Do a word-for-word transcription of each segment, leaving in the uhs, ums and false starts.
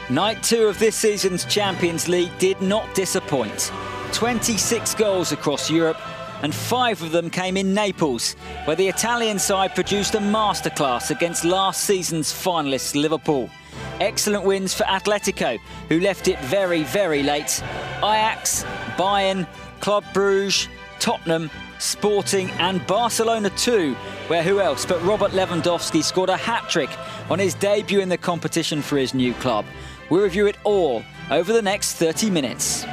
Night two of this season's Champions League did not disappoint. twenty-six goals across Europe, and five of them came in Naples, where the Italian side produced a masterclass against last season's finalists Liverpool. Excellent wins for Atletico, who left it very, very late. Ajax, Bayern, Club Brugge, Tottenham, Sporting and Barcelona too, where who else but Robert Lewandowski scored a hat-trick on his debut in the competition for his new club. We'll review it all over the next thirty minutes.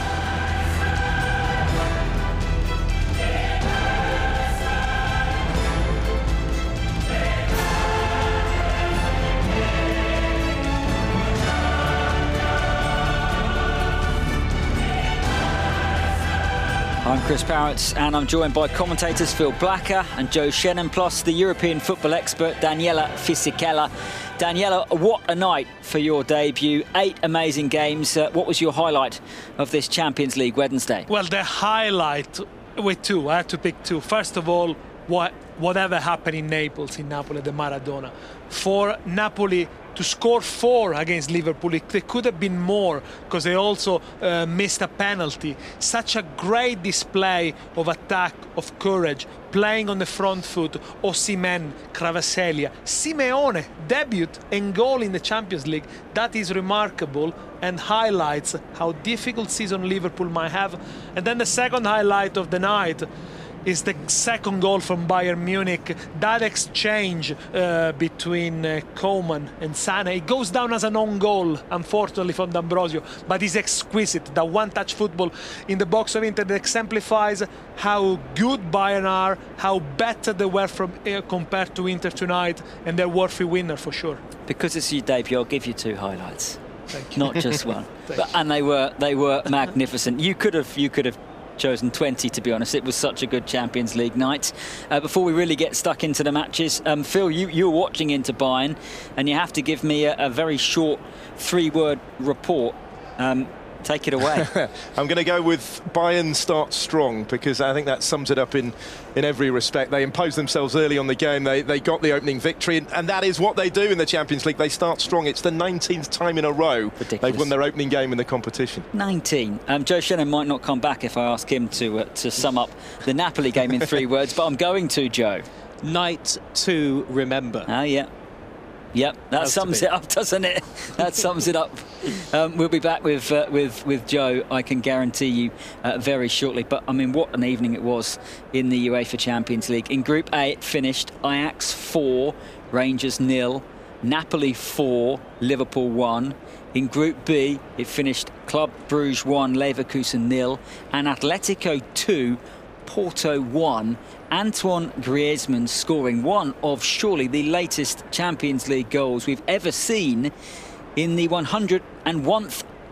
I'm Chris Parrott and I'm joined by commentators Phil Blacker and Joe Shannon, plus the European football expert Daniela Fisichella. Daniela, what a night for your debut. Eight amazing games. Uh, what was your highlight of this Champions League Wednesday? Well, the highlight with two. I have to pick two. First of all, what whatever happened in Naples, in Napoli, the Maradona. For Napoli to score four against Liverpool, it, there could have been more, because they also uh, missed a penalty. Such a great display of attack, of courage, playing on the front foot. Osimhen, Kvaratskhelia, Simeone, debut and goal in the Champions League. That is remarkable and highlights how difficult season Liverpool might have. And then the second highlight of the night is the second goal from Bayern Munich. That exchange uh, between uh, Coman and Sané, it goes down as an own goal, unfortunately, from D'Ambrosio, but it's exquisite. That one-touch football in the box of Inter that exemplifies how good Bayern are, how better they were from uh, compared to Inter tonight, and they're worthy winner for sure. Because it's your debut, I'll give you two highlights. Thank you. Not just one. But, and they were they were magnificent. You could have you could have chosen twenty, to be honest. It was such a good Champions League night. Uh, before we really get stuck into the matches, um, Phil, you, you were watching into Bayern, and you have to give me a, a very short three-word report. Um, take it away. I'm going to go with Bayern start strong, because I think that sums it up in, in every respect. They imposed themselves early on the game. They, they got the opening victory, and, and that is what they do in the Champions League. They start strong. It's the nineteenth time in a row Ridiculous. They've won their opening game in the competition. nineteen. Um, Joe Shannon might not come back if I ask him to uh, to sum up the Napoli game in three words, but I'm going to, Joe. Night to remember. Ah, yeah. Yep, that Has sums it up, doesn't it? That sums it up. Um, we'll be back with uh, with with Joe, I can guarantee you, uh, very shortly. But I mean, what an evening it was in the UEFA Champions League. In Group A, it finished Ajax four, Rangers nil, Napoli four, Liverpool one. In Group B, it finished Club Brugge one, Leverkusen nil, and Atletico two, Porto one. Antoine Griezmann scoring one of surely the latest Champions League goals we've ever seen in the one hundred and one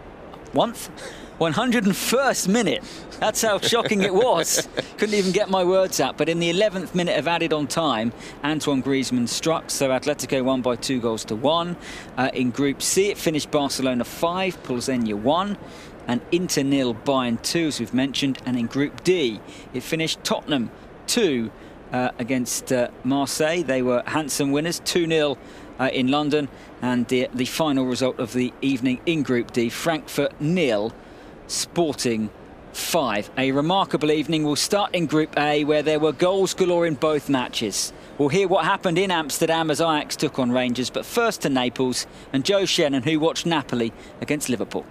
hundred and first minute. That's how shocking it was. Couldn't even get my words out. But in the eleventh minute of added on time, Antoine Griezmann struck, so Atletico won by two goals to one. Uh, in Group C, it finished Barcelona five, Pilsenia one, and Inter nil, Bayern two, as we've mentioned. And in Group D, it finished Tottenham two uh, against uh, Marseille. They were handsome winners, two nil uh, in London. And the, the final result of the evening in Group D, Frankfurt nil, Sporting five. A remarkable evening. We'll start in Group A, where there were goals galore in both matches. We'll hear what happened in Amsterdam as Ajax took on Rangers, but first to Naples and Joe Shannon, who watched Napoli against Liverpool.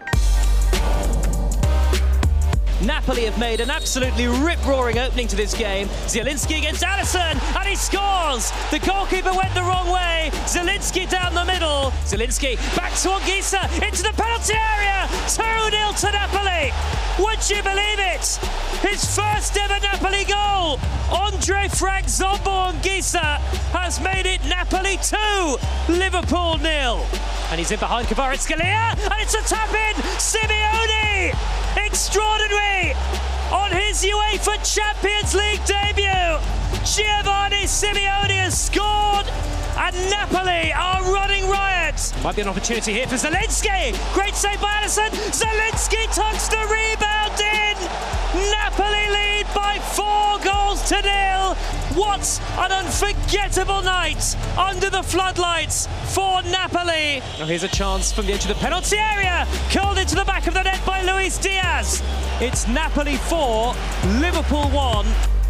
Napoli have made an absolutely rip-roaring opening to this game. Zielinski against Alisson, and he scores! The goalkeeper went the wrong way. Zielinski down the middle. Zielinski back to Anguissa, into the penalty area. two nil to Napoli. Would you believe it? His first ever Napoli goal. Andre Frank Zombo Anguissa has made it Napoli two, Liverpool nil. And he's in behind Kvaratskhelia, and it's a tap-in. Simeone! Extraordinary! On his UEFA Champions League debut, Giovanni Simeone has scored and Napoli are running riot. Might be an opportunity here for Zielinski. Great save by Alisson. Zielinski tucks the rebound in. Napoli lead by four goals to nil. What an unforgettable night under the floodlights for Napoli. Now here's a chance from the edge of the penalty area. Curled into the back of the net by Luis Diaz. It's Napoli four, Liverpool one.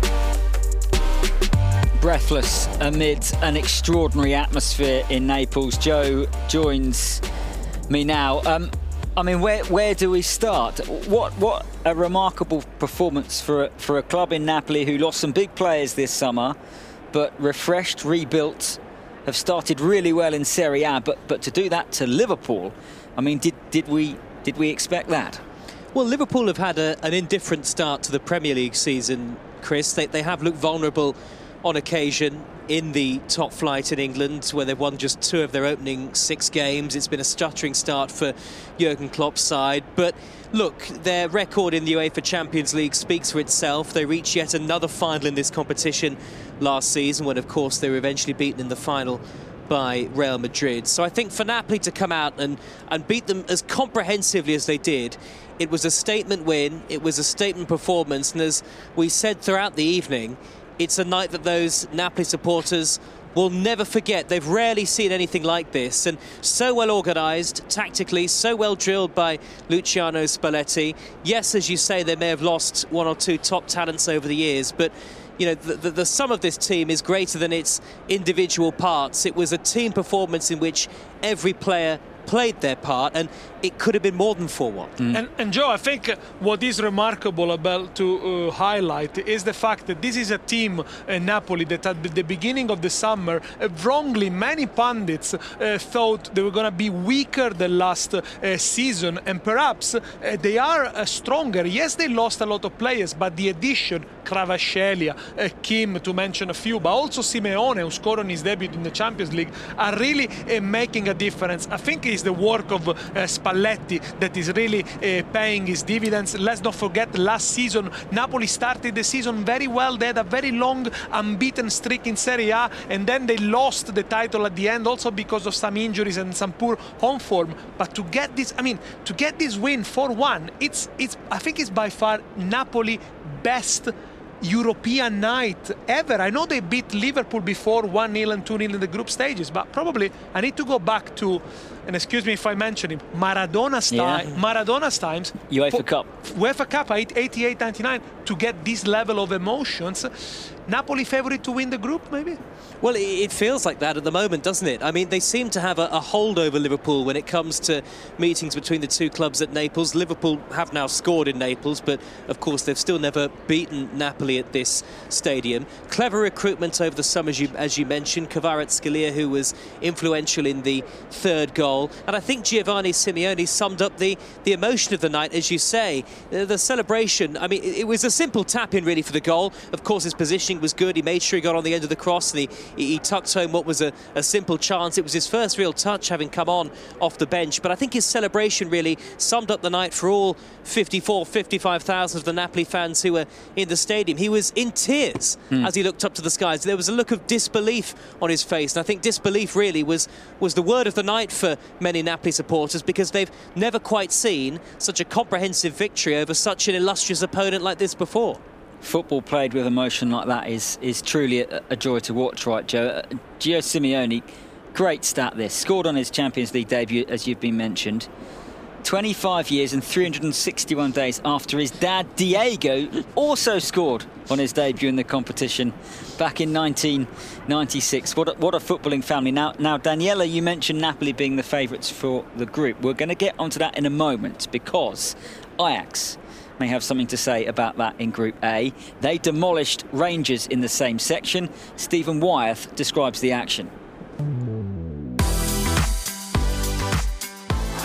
Breathless amid an extraordinary atmosphere in Naples. Joe joins me now. Um, I mean, where where do we start? What what a remarkable performance for a, for a club in Napoli who lost some big players this summer, but refreshed, rebuilt, have started really well in Serie A. But but to do that to Liverpool, I mean, did did we did we expect that? Well, Liverpool have had a, an indifferent start to the Premier League season, Chris. They they have looked vulnerable on occasion in the top flight in England, where they've won just two of their opening six games. It's been a stuttering start for Jurgen Klopp's side. But look, their record in the UEFA Champions League speaks for itself. They reached yet another final in this competition last season, when, of course, they were eventually beaten in the final by Real Madrid. So I think for Napoli to come out and, and beat them as comprehensively as they did, it was a statement win, it was a statement performance, and as we said throughout the evening, it's a night that those Napoli supporters will never forget. They've rarely seen anything like this, and so well organised tactically, so well drilled by Luciano Spalletti. Yes, as you say, they may have lost one or two top talents over the years, but you know, the, the, the sum of this team is greater than its individual parts. It was a team performance in which every player played their part, and it could have been more than four one. Mm. And, and Joe, I think what is remarkable about to uh, highlight is the fact that this is a team, uh, Napoli, that at the beginning of the summer, uh, wrongly, many pundits uh, thought they were going to be weaker than last uh, season, and perhaps uh, they are uh, stronger. Yes, they lost a lot of players, but the addition, Kvaratskhelia, uh, Kim, to mention a few, but also Simeone, who scored on his debut in the Champions League, are really uh, making a difference. I think it's the work of uh, Spalletti that is really uh, paying his dividends. Let's not forget, last season Napoli started the season very well. They had a very long unbeaten streak in Serie A, and then they lost the title at the end, also because of some injuries and some poor home form. But to get this, I mean, to get this win four one, it's it's I think it's by far Napoli best European night ever. I know they beat Liverpool before one nil and two nil in the group stages, but probably I need to go back to, and excuse me if I mention him, Maradona's time, yeah. Maradona's times. UEFA Cup. UEFA Cup, eighty-eight ninety-nine, to get this level of emotions. Napoli favourite to win the group, maybe? Well, it feels like that at the moment, doesn't it? I mean, they seem to have a, a hold over Liverpool when it comes to meetings between the two clubs at Naples. Liverpool have now scored in Naples, but of course they've still never beaten Napoli at this stadium. Clever recruitment over the summer, as you, as you mentioned. Kvaratskhelia, who was influential in the third goal. And I think Giovanni Simeone summed up the, the emotion of the night, as you say. The, the celebration, I mean, it, it was a simple tap-in really for the goal. Of course, his positioning was good. He made sure he got on the end of the cross, and he, he tucked home what was a, a simple chance. It was his first real touch, having come on off the bench. But I think his celebration really summed up the night for all fifty-four, fifty-five thousand of the Napoli fans who were in the stadium. He was in tears mm. as he looked up to the skies. There was a look of disbelief on his face, and I think disbelief really was, was the word of the night for many Napoli supporters, because they've never quite seen such a comprehensive victory over such an illustrious opponent like this before. Football played with emotion like that is is truly a, a joy to watch, right, Joe? Uh, Gio Simeone, great stat this. Scored on his Champions League debut, as you've been mentioned. twenty-five years and three hundred sixty-one days after his dad, Diego, also scored on his debut in the competition back in nineteen ninety-six. What a, what a footballing family. Now, now, Daniela, you mentioned Napoli being the favourites for the group. We're going to get onto that in a moment, because Ajax may have something to say about that in Group A. They demolished Rangers in the same section. Stephen Wyeth describes the action.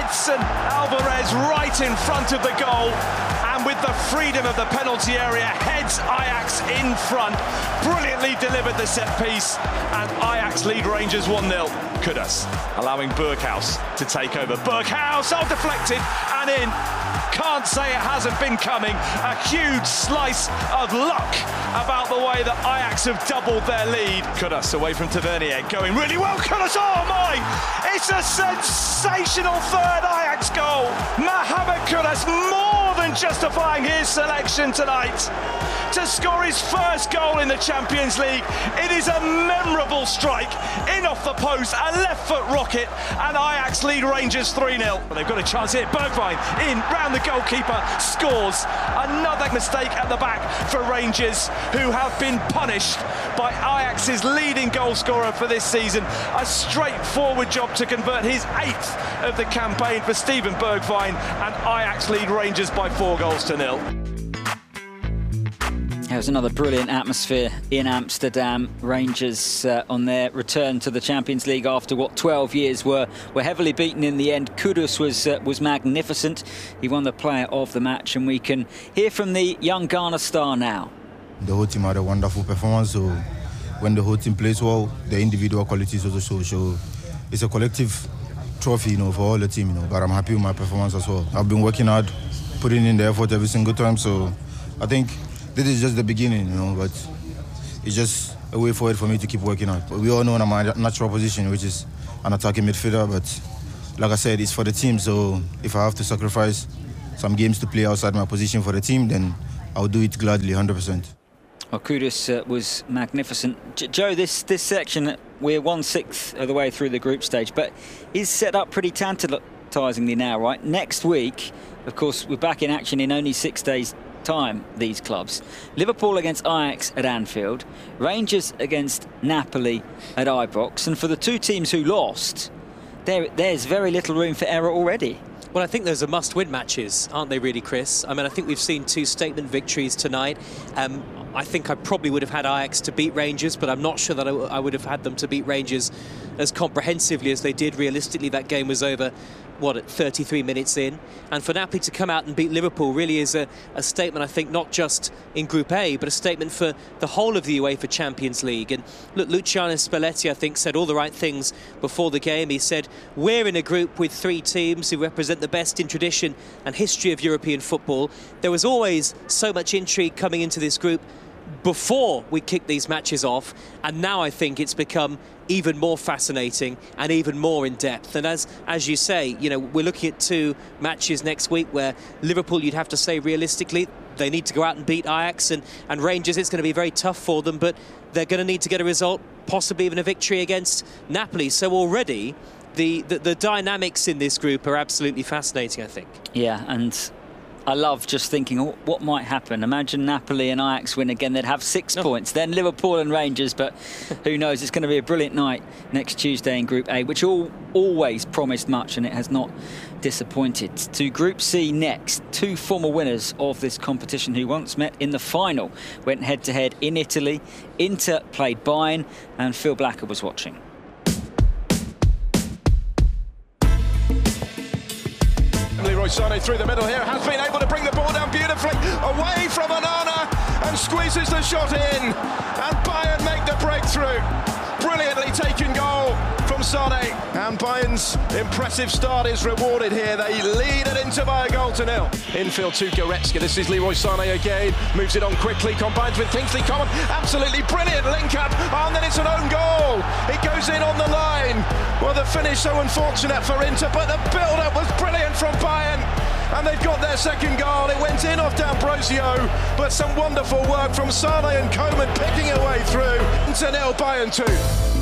Edson Alvarez right in front of the goal, and with the freedom of the penalty area, heads Ajax in front. Brilliantly delivered the set piece, and Ajax lead Rangers one nil. Kudus allowing Berghuis to take over. Berghuis, oh, deflected and in. Can't say it hasn't been coming. A huge slice of luck about the way that Ajax have doubled their lead. Kudus away from Tavernier, going really well. Kudus, oh my! It's a sensational third Ajax goal. Mohamed Kudus more than justifying his selection tonight to score his first goal in the Champions League. It is a memorable strike, in off the post, a left foot rocket, and Ajax lead Rangers three nil. They've got a chance here. Bergwijn in, round the goalkeeper, scores. Another mistake at the back for Rangers, who have been punished by Ajax's leading goal scorer for this season. A straightforward job to convert his eighth of the campaign for Steven Bergwijn, and Ajax lead Rangers by four goals to nil. It was another brilliant atmosphere in Amsterdam. Rangers uh, on their return to the Champions League after what twelve years were were heavily beaten in the end. Kudus was uh, was magnificent. He won the player of the match, and we can hear from the young Ghana star now. The whole team had a wonderful performance. So when the whole team plays well, the individual qualities also show. So it's a collective trophy, you know, for all the team, you know. But I'm happy with my performance as well. I've been working hard, putting in the effort every single time. So I think this is just the beginning, you know, but it's just a way forward for me to keep working hard. We all know I'm my natural position, which is an attacking midfielder, but like I said, it's for the team, so if I have to sacrifice some games to play outside my position for the team, then I'll do it gladly, one hundred percent. Well, Kudus uh, was magnificent. J Joe, this, this section, we're one-sixth of the way through the group stage, but is set up pretty tantalisingly now, right? Next week, of course, we're back in action in only six days' time, these clubs. Liverpool against Ajax at Anfield, Rangers against Napoli at Ibrox, and for the two teams who lost, there, there's very little room for error already. Well, I think those are must-win matches, aren't they really, Chris? I mean, I think we've seen two statement victories tonight. Um, I think I probably would have had Ajax to beat Rangers, but I'm not sure that I, I would have had them to beat Rangers as comprehensively as they did. Realistically, that game was over, what, at thirty-three minutes in. And for Napoli to come out and beat Liverpool really is a, a statement, I think, not just in Group A, but a statement for the whole of the UEFA Champions League. And look, Luciano Spalletti, I think, said all the right things before the game. He said, we're in a group with three teams who represent the best in tradition and history of European football. There was always so much intrigue coming into this group before we kicked these matches off, and now I think it's become even more fascinating and even more in depth. And as as you say, you know, we're looking at two matches next week where Liverpool, you'd have to say realistically, they need to go out and beat Ajax, and, and Rangers, it's going to be very tough for them, but they're going to need to get a result, possibly even a victory against Napoli. So already the, the, the dynamics in this group are absolutely fascinating, I think. Yeah, and I love just thinking, oh, what might happen? Imagine Napoli and Ajax win again. They'd have six oh. points. Then Liverpool and Rangers, but who knows? It's going to be a brilliant night next Tuesday in Group A, which all always promised much, and it has not disappointed. To Group C next, two former winners of this competition who once met in the final went head-to-head in Italy. Inter played Bayern, and Phil Blacker was watching. Leroy Sané through the middle here, has been able to bring the ball down beautifully, away from Onana, and squeezes the shot in, and Bayern make the breakthrough. Brilliantly taken goal from Sané, and Bayern's impressive start is rewarded here. They lead it into by a goal to nil. Infield to Goretzka, this is Leroy Sané again, moves it on quickly, combines with Kingsley Coman, absolutely brilliant link up, and then it's an own goal. It goes in on the line. Well, the finish so unfortunate for Inter, but the build-up was brilliant from Bayern, and they've got their second goal. It went in off D'Ambrosio, but some wonderful work from Sané and Coman picking her way through. Inter nil, Bayern two.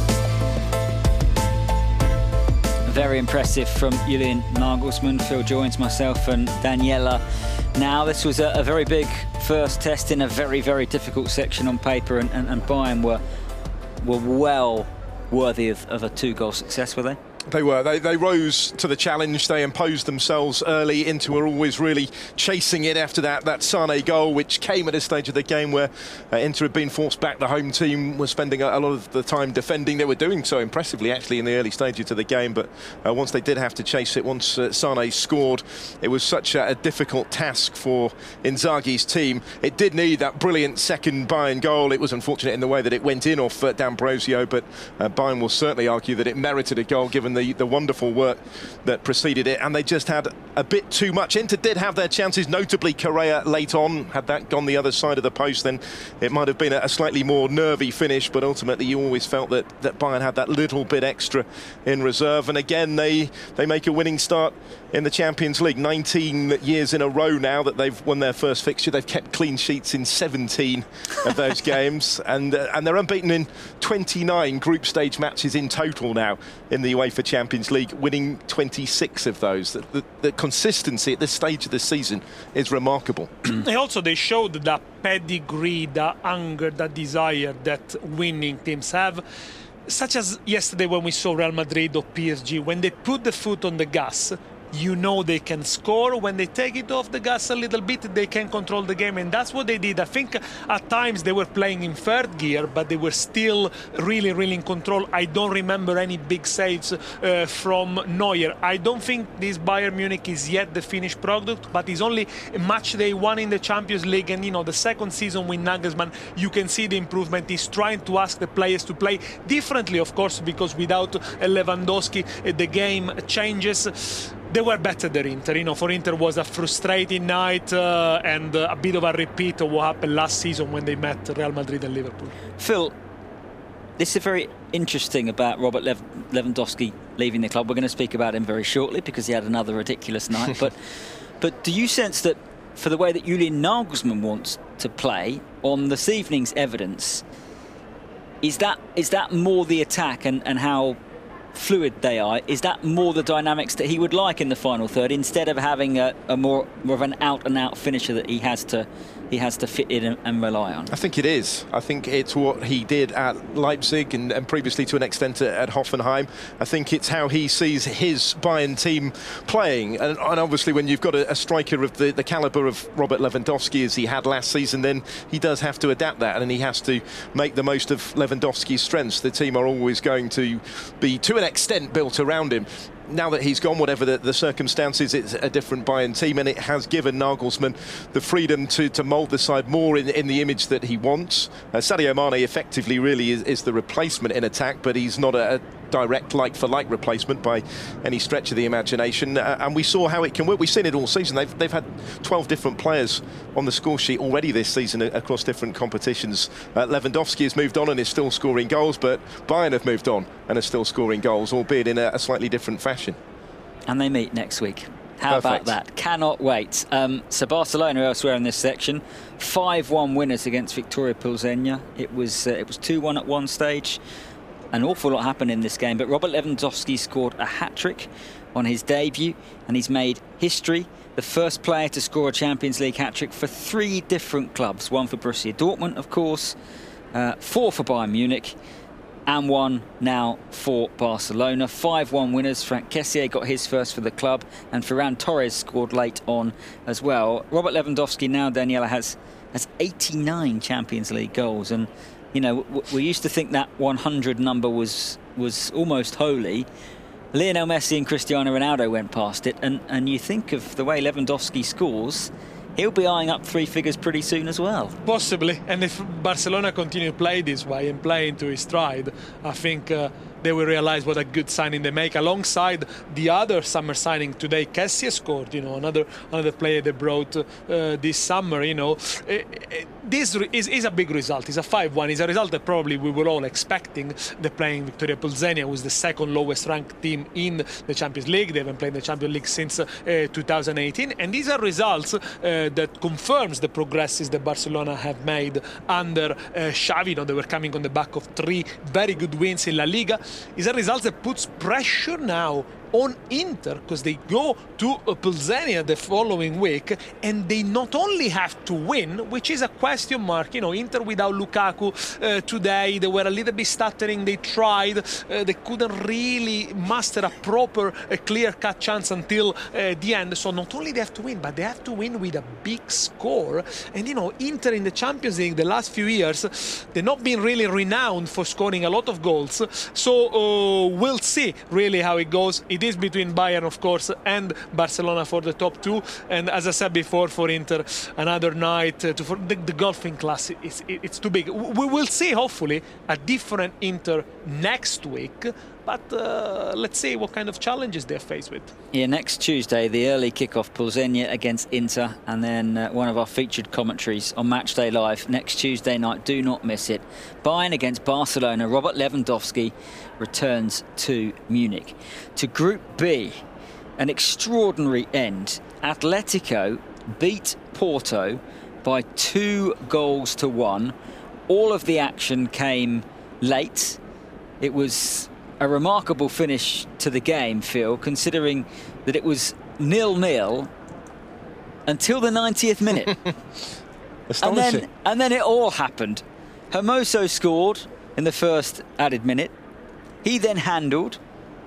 Very impressive from Julian Nagelsmann. Phil joins myself and Daniela. Now, this was a, a very big first test in a very, very difficult section on paper, and, and, and Bayern were, were well worthy of, of a two-goal success, were they? They were. They, they rose to the challenge. They imposed themselves early. Inter were always really chasing it after that, that Sane goal, which came at a stage of the game where uh, Inter had been forced back. The home team was spending a, a lot of the time defending. They were doing so impressively, actually, in the early stages of the game. But uh, once they did have to chase it, once uh, Sane scored, it was such a, a difficult task for Inzaghi's team. It did need that brilliant second Bayern goal. It was unfortunate in the way that it went in off uh, D'Ambrosio, but uh, Bayern will certainly argue that it merited a goal given the, the wonderful work that preceded it, and they just had a bit too much. Inter did have their chances, notably Correa late on. Had that gone the other side of the post, then it might have been a, a slightly more nervy finish, but ultimately you always felt that, that Bayern had that little bit extra in reserve. And again, they, they make a winning start in the Champions League. nineteen years in a row now that they've won their first fixture. They've kept clean sheets in seventeen of those games, and uh, and they're unbeaten in twenty-nine group stage matches in total now in the UEFA Champions League, winning twenty-six of those. The, the, the consistency at this stage of the season is remarkable. And also they showed that pedigree, that hunger, that desire that winning teams have, such as yesterday when we saw Real Madrid or P S G. When they put the foot on the gas, you know they can score. When they take it off the gas a little bit, they can control the game, and that's what they did. I think at times they were playing in third gear, but they were still really, really in control. I don't remember any big saves uh, from Neuer. I don't think this Bayern Munich is yet the finished product, but it's only a match they won in the Champions League, and you know, the second season with Nagelsmann, you can see the improvement. He's trying to ask the players to play differently, of course, because without Lewandowski, the game changes. They were better than Inter. You know, for Inter was a frustrating night uh, and uh, a bit of a repeat of what happened last season when they met Real Madrid and Liverpool. Phil, this is very interesting about Robert Lev Lewandowski leaving the club. We're going to speak about him very shortly because he had another ridiculous night. but, but do you sense that for the way that Julian Nagelsmann wants to play, on this evening's evidence, is that is that more the attack and, and how fluid they are? Is that more the dynamics that he would like in the final third, instead of having a, a more, more of an out-and-out finisher that he has to he has to fit in and, and rely on? I think it is. I think it's what he did at Leipzig and, and previously to an extent at, at Hoffenheim. I think it's how he sees his Bayern team playing. And, and obviously when you've got a, a striker of the, the calibre of Robert Lewandowski as he had last season, then he does have to adapt that, and he has to make the most of Lewandowski's strengths. The team are always going to be, to an extent, built around him. Now that he's gone, whatever the, the circumstances, it's a different Bayern team, and it has given Nagelsmann the freedom to, to mould the side more in, in the image that he wants. Uh, Sadio Mane effectively really is, is the replacement in attack, but he's not a, a direct like-for-like replacement by any stretch of the imagination. Uh, and we saw how it can work. We've seen it all season. They've, they've had twelve different players on the score sheet already this season across different competitions. Uh, Lewandowski has moved on and is still scoring goals, but Bayern have moved on and are still scoring goals, albeit in a, a slightly different fashion. And they meet next week. How Perfect. about that? Cannot wait. Um, so Barcelona elsewhere in this section, five one winners against Victoria Pilsenia. It was uh, it was two one at one stage. An awful lot happened in this game, but Robert Lewandowski scored a hat-trick on his debut, and he's made history. The first player to score a Champions League hat-trick for three different clubs. One for Borussia Dortmund, of course, uh, four for Bayern Munich, and one now for Barcelona. five one winners. Franck Kessié got his first for the club, and Ferran Torres scored late on as well. Robert Lewandowski now, Daniela, has, has eighty-nine Champions League goals, and you know, we used to think that one hundred number was was almost holy. Lionel Messi and Cristiano Ronaldo went past it, and, and you think of the way Lewandowski scores, he'll be eyeing up three figures pretty soon as well. Possibly, and if Barcelona continue to play this way and play into his stride, I think uh, they will realize what a good signing they make. Alongside the other summer signing today, Kessié scored, you know, another another player they brought uh, this summer, you know. It, it, this is, is a big result. It's a five one. It's a result that probably we were all expecting. They're playing Victoria Pilsenia, who is the second lowest ranked team in the Champions League. They haven't played the Champions League since uh, two thousand eighteen. And these are results uh, that confirms the progresses that Barcelona have made under uh, Xavi. You know, they were coming on the back of three very good wins in La Liga. Is a result that puts pressure now on Inter, because they go to uh, Pulzenia the following week, and they not only have to win, which is a question mark. You know, Inter without Lukaku uh, today, they were a little bit stuttering. They tried, uh, they couldn't really master a proper, a clear-cut chance until uh, the end. So not only they have to win, but they have to win with a big score. And you know, Inter in the Champions League the last few years, they've not been really renowned for scoring a lot of goals. So uh, we'll see really how it goes. It is between Bayern, of course, and Barcelona for the top two. And as I said before, for Inter, another night uh, to for the, the golfing class. It's, it's too big. We will see, hopefully, a different Inter next week. But uh, let's see what kind of challenges they're faced with. Yeah, next Tuesday, the early kick-off, Pulzenia against Inter, and then uh, one of our featured commentaries on Matchday Live next Tuesday night. Do not miss it. Bayern against Barcelona. Robert Lewandowski returns to Munich. To Group B, an extraordinary end. Atletico beat Porto by two goals to one. All of the action came late. It was a remarkable finish to the game, Phil, considering that it was nil-nil until the ninetieth minute. and then and then it all happened. Hermoso scored in the first added minute. He then handled.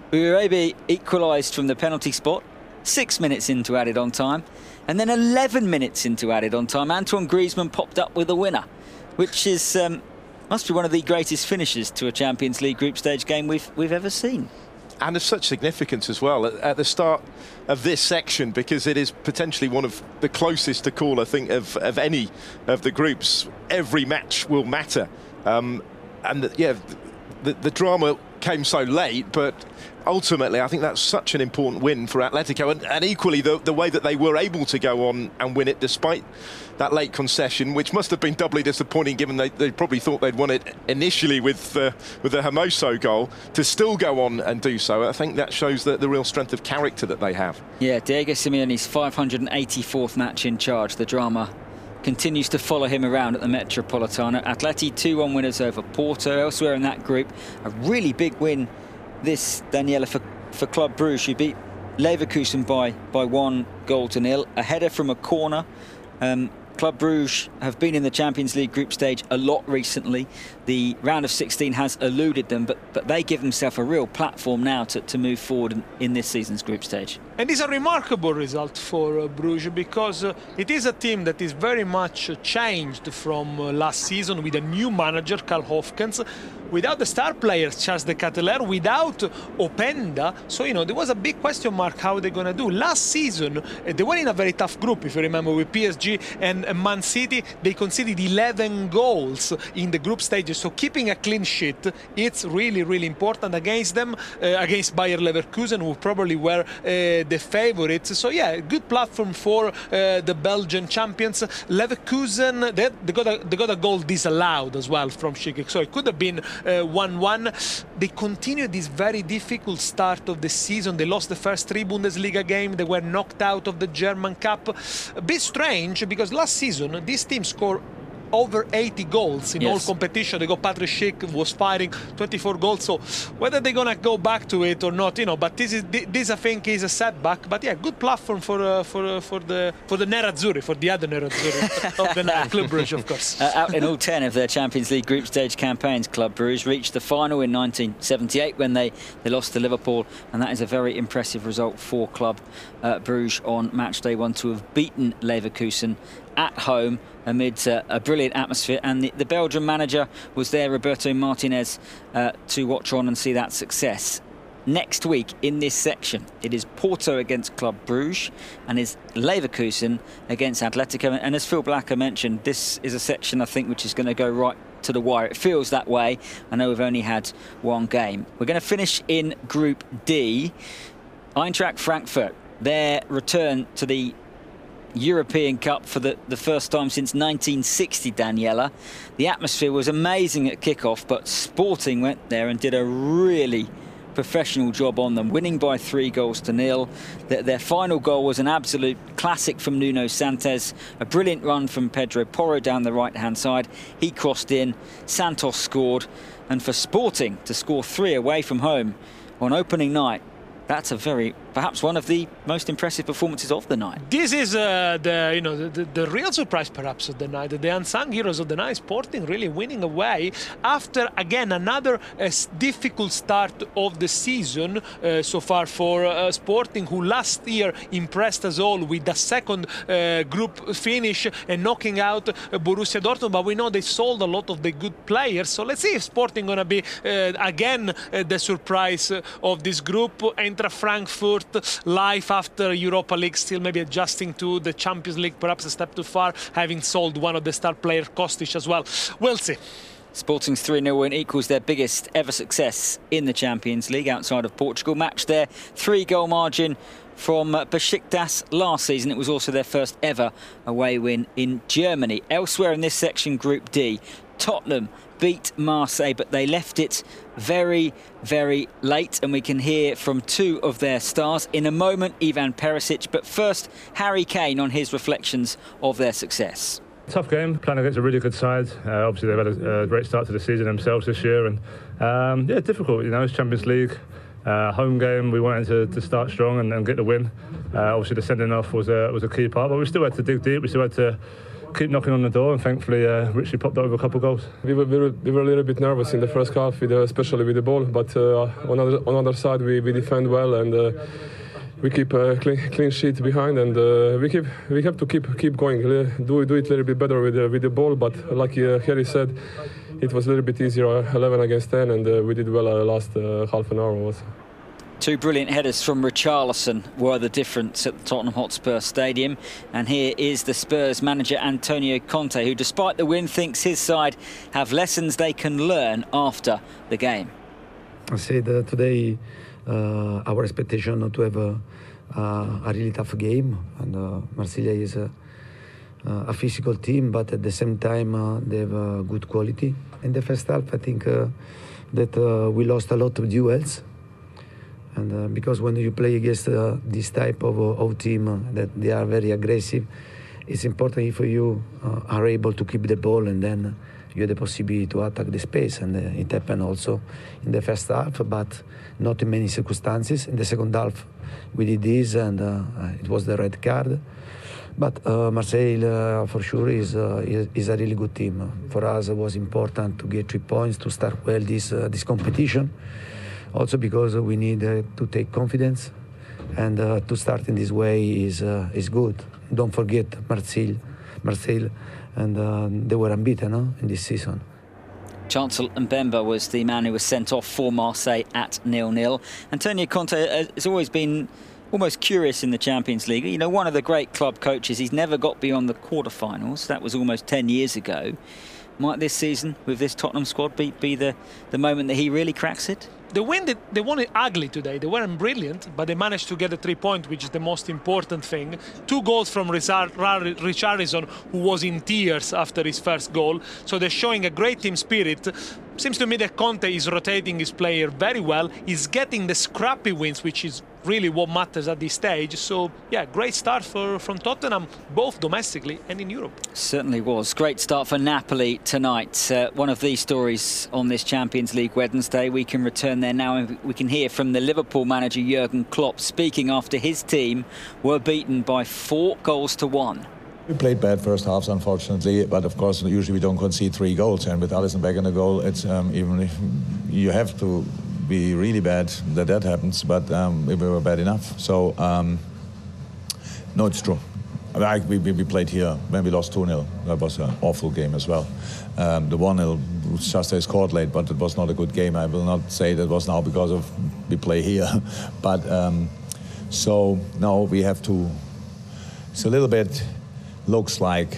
Uribe equalised from the penalty spot six minutes into added on time. And then eleven minutes into added on time, Antoine Griezmann popped up with a winner, which is um, must be one of the greatest finishes to a Champions League group stage game we've we've ever seen. And of such significance as well at, at the start of this section, because it is potentially one of the closest to call, I think, of, of any of the groups. Every match will matter. Um, and the, yeah, the, the drama came so late, but ultimately I think that's such an important win for Atletico, and, and equally the, the way that they were able to go on and win it despite that late concession, which must have been doubly disappointing given they, they probably thought they'd won it initially with uh, with the Hermoso goal, to still go on and do so. I think that shows the, the real strength of character that they have. Yeah, Diego Simeone's five hundred eighty-fourth match in charge. The drama continues to follow him around at the Metropolitano. Atleti two one winners over Porto. Elsewhere in that group, a really big win this, Daniela, for, for Club Brugge, who beat Leverkusen by, by one goal to nil. A header from a corner. Um, Club Brugge have been in the Champions League group stage a lot recently. The round of sixteen has eluded them, but, but they give themselves a real platform now to, to move forward in, in this season's group stage. And it's a remarkable result for uh, Bruges, because uh, it is a team that is very much uh, changed from uh, last season, with a new manager, Karl Hofkens, without the star players, Charles de Ketelaere, without Openda. So, you know, there was a big question mark how they're going to do. Last season, uh, they were in a very tough group, if you remember, with P S G and uh, Man City. They conceded eleven goals in the group stages. So keeping a clean sheet, it's really, really important against them, uh, against Bayer Leverkusen, who probably were uh, the favourites. So yeah, good platform for uh, the Belgian champions. Leverkusen, they, they, got a, they got a goal disallowed as well from Schick, so it could have been one one. Uh, they continued this very difficult start of the season. They lost the first three Bundesliga games. They were knocked out of the German Cup. A bit strange, because last season this team scored over eighty goals in yes. all competition. They got Patrick Schick was firing twenty-four goals. So whether they're gonna go back to it or not, you know. But this is this I think is a setback. But yeah, good platform for uh, for uh, for the for the Nerazzurri, for the other Nerazzurri of the Club Brugge, of course. Uh, out in all ten of their Champions League group stage campaigns, Club Brugge reached the final in nineteen seventy-eight when they they lost to Liverpool, and that is a very impressive result for Club uh, Brugge on match day one, to have beaten Leverkusen at home amid uh, a brilliant atmosphere. And the, the Belgian manager was there, Roberto Martinez, uh, to watch on and see that success. Next week in this section, it is Porto against Club Brugge and is Leverkusen against Atletico. And as Phil Blacker mentioned, this is a section I think which is going to go right to the wire. It feels that way. I know we've only had one game. We're going to finish in Group D. Eintracht Frankfurt, their return to the European Cup for the, the first time since nineteen sixty, Daniela. The atmosphere was amazing at kickoff, but Sporting went there and did a really professional job on them, winning by three goals to nil. Their, their final goal was an absolute classic from Nuno Santos, a brilliant run from Pedro Porro down the right-hand side. He crossed in, Santos scored, and for Sporting to score three away from home on opening night, That's a very, perhaps one of the most impressive performances of the night. This is uh, the, you know, the, the, the real surprise perhaps of the night, the unsung heroes of the night. Sporting really winning away after, again, another uh, difficult start of the season uh, so far for uh, Sporting, who last year impressed us all with the second uh, group finish and knocking out uh, Borussia Dortmund. But we know they sold a lot of the good players. So let's see if Sporting going to be, uh, again, uh, the surprise uh, of this group. Eintracht Frankfurt, life after Europa League, still maybe adjusting to the Champions League, perhaps a step too far, having sold one of the star players, Kostic, as well. We'll see. Sporting's three nil win equals their biggest ever success in the Champions League outside of Portugal. Matched their three-goal margin from Besiktas last season. It was also their first ever away win in Germany. Elsewhere in this section, Group D, Tottenham beat Marseille, but they left it very, very late, and we can hear from two of their stars in a moment, Ivan Perisic. But first, Harry Kane on his reflections of their success. Tough game, playing against a really good side. Uh, obviously, they've had a, a great start to the season themselves this year, and um, yeah, difficult. You know, it's Champions League, uh, home game. We wanted to, to start strong and, and get the win. Uh, obviously, the sending off was a was a key part, but we still had to dig deep. We still had to keep knocking on the door, and thankfully uh, Richie popped over a couple of goals. We were, we, were, we were a little bit nervous in the first half, with, uh, especially with the ball, but uh, on the on other side we, we defend well, and uh, we keep a clean, clean sheet behind, and uh, we keep we have to keep keep going, do do it a little bit better with the, with the ball. But like uh, Harry said, it was a little bit easier, eleven against ten, and uh, we did well uh, last uh, half an hour also. Two brilliant headers from Richarlison were the difference at the Tottenham Hotspur Stadium. And here is the Spurs manager Antonio Conte, who despite the win thinks his side have lessons they can learn after the game. I said uh, today uh, our expectation not to have a, uh, a really tough game, and uh, Marseille is a, a physical team, but at the same time uh, they have uh, good quality. In the first half I think uh, that uh, we lost a lot of duels. And uh, because when you play against uh, this type of, uh, of team uh, that they are very aggressive, it's important if you uh, are able to keep the ball, and then you have the possibility to attack the space. And uh, it happened also in the first half, but not in many circumstances. In the second half, we did this, and uh, it was the red card. But uh, Marseille, uh, for sure, is, uh, is is a really good team. For us, it was important to get three points to start well this uh, this competition. Also because we need uh, to take confidence, and uh, to start in this way is uh, is good. Don't forget Marseille, Marseille, and uh, they were unbeaten no? in this season. Chancel Mbemba was the man who was sent off for Marseille at nil nil. Antonio Conte has always been almost curious in the Champions League. You know, one of the great club coaches, he's never got beyond the quarterfinals. That was almost ten years ago. Might this season, with this Tottenham squad, be, be the, the moment that he really cracks it? They win. The, they won it ugly today. They weren't brilliant, but they managed to get the three point, which is the most important thing. Two goals from Richarlison, who was in tears after his first goal. So they're showing a great team spirit. Seems to me that Conte is rotating his player very well. He's getting the scrappy wins, which is really what matters at this stage. So, yeah, great start for from Tottenham, both domestically and in Europe. Certainly was. Great start for Napoli tonight. Uh, one of the stories on this Champions League Wednesday. We can return there now, and we can hear from the Liverpool manager Jurgen Klopp speaking after his team were beaten by four goals to one. We played bad first halves, unfortunately, but of course usually we don't concede three goals, and with Alisson back in the goal, it's um, even if you have to be really bad that that happens, but um, we were bad enough. So um, no, it's true. I, we, we played here when we lost two nil. That was an awful game as well. Um, the one nil was just they scored late, but it was not a good game. I will not say that was now because of we play here, but um, so no, we have to. It's a little bit. Looks like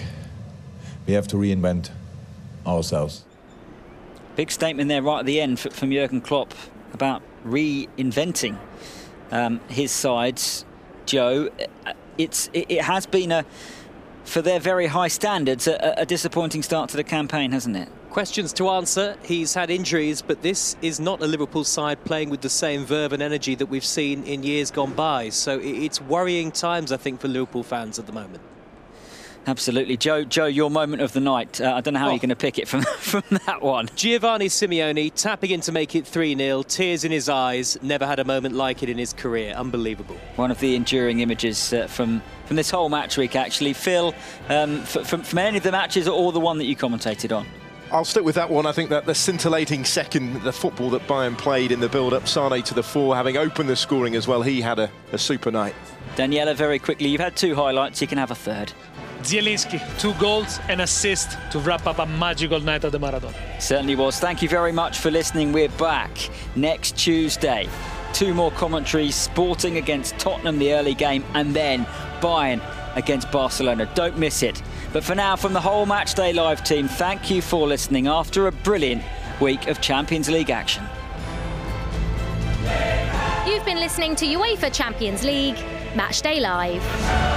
we have to reinvent ourselves. Big statement there right at the end from Jurgen Klopp about reinventing um, his sides. Joe, it's it, it has been a, for their very high standards, a, a disappointing start to the campaign, hasn't it? Questions to answer. He's had injuries, but this is not a Liverpool side playing with the same verve and energy that we've seen in years gone by. So it's worrying times, I think, for Liverpool fans at the moment. Absolutely. Joe, Joe, your moment of the night. Uh, I don't know how oh. you're going to pick it from, from that one. Giovanni Simeone tapping in to make it three nil, tears in his eyes, never had a moment like it in his career. Unbelievable. One of the enduring images uh, from, from this whole match week, actually. Phil, um, from, from any of the matches or the one that you commentated on? I'll stick with that one. I think that the scintillating second, the football that Bayern played in the build-up, Sane to the fore, having opened the scoring as well, he had a, a super night. Daniela, very quickly, you've had two highlights, you can have a third. Zielinski, two goals and assist to wrap up a magical night at the Maradona. Certainly was. Thank you very much for listening. We're back next Tuesday. Two more commentaries, Sporting against Tottenham, the early game, and then Bayern against Barcelona. Don't miss it. But for now, from the whole Matchday Live team, thank you for listening after a brilliant week of Champions League action. You've been listening to UEFA Champions League Matchday Live.